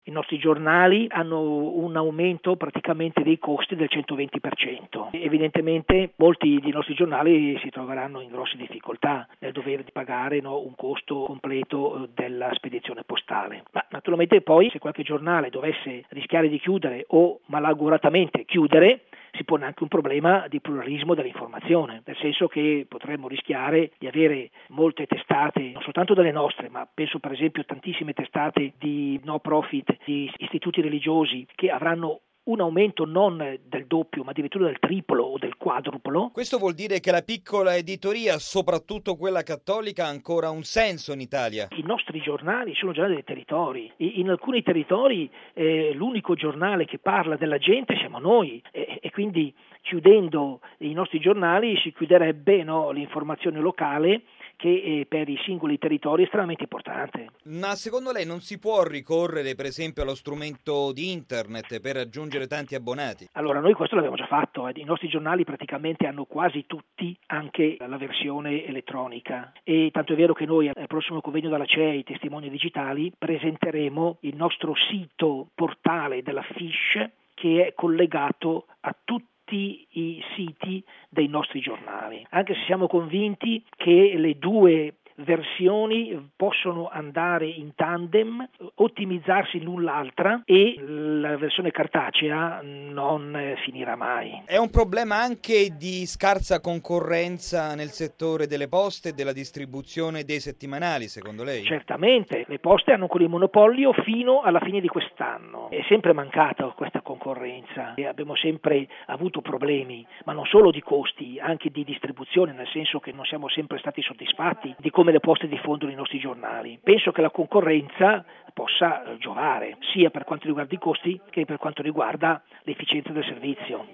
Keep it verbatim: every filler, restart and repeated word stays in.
I nostri giornali hanno un aumento praticamente dei costi del centoventi per cento. Evidentemente molti dei nostri giornali si troveranno in grosse difficoltà nel dover pagare no, un costo completo della spedizione postale. Ma naturalmente poi se qualche giornale dovesse rischiare di chiudere o malauguratamente chiudere, si pone anche un problema di pluralismo dell'informazione, nel senso che potremmo rischiare di avere molte testate, non soltanto delle nostre, ma penso per esempio tantissime testate di no profit, di istituti religiosi che avranno un aumento non del doppio ma addirittura del triplo o del quadruplo. Questo vuol dire che la piccola editoria, soprattutto quella cattolica, ha ancora un senso in Italia? I nostri giornali sono giornali dei territori. In alcuni territori eh, l'unico giornale che parla della gente siamo noi e, e quindi chiudendo i nostri giornali si chiuderebbe no, l'informazione locale che eh, per i singoli territori è estremamente importante. Ma secondo lei non si può ricorrere per esempio allo strumento di internet per raggiungere tanti abbonati? Allora noi questo l'abbiamo già fatto, i nostri giornali praticamente hanno quasi tutti anche la versione elettronica e tanto è vero che noi al prossimo convegno della C E I Testimoni Digitali presenteremo il nostro sito portale della Fish che è collegato a tutti i siti dei nostri giornali, anche se siamo convinti che le due versioni possono andare in tandem, ottimizzarsi l'un l'altra e la versione cartacea non finirà mai. È un problema anche di scarsa concorrenza nel settore delle poste e della distribuzione dei settimanali, secondo lei? Certamente, le poste hanno ancora il monopolio fino alla fine di quest'anno. È sempre mancata questa concorrenza e abbiamo sempre avuto problemi, ma non solo di costi, anche di distribuzione, nel senso che non siamo sempre stati soddisfatti di come le poste diffondono i nostri giornali. Penso che la concorrenza possa giovare sia per quanto riguarda i costi che per quanto riguarda l'efficienza del servizio.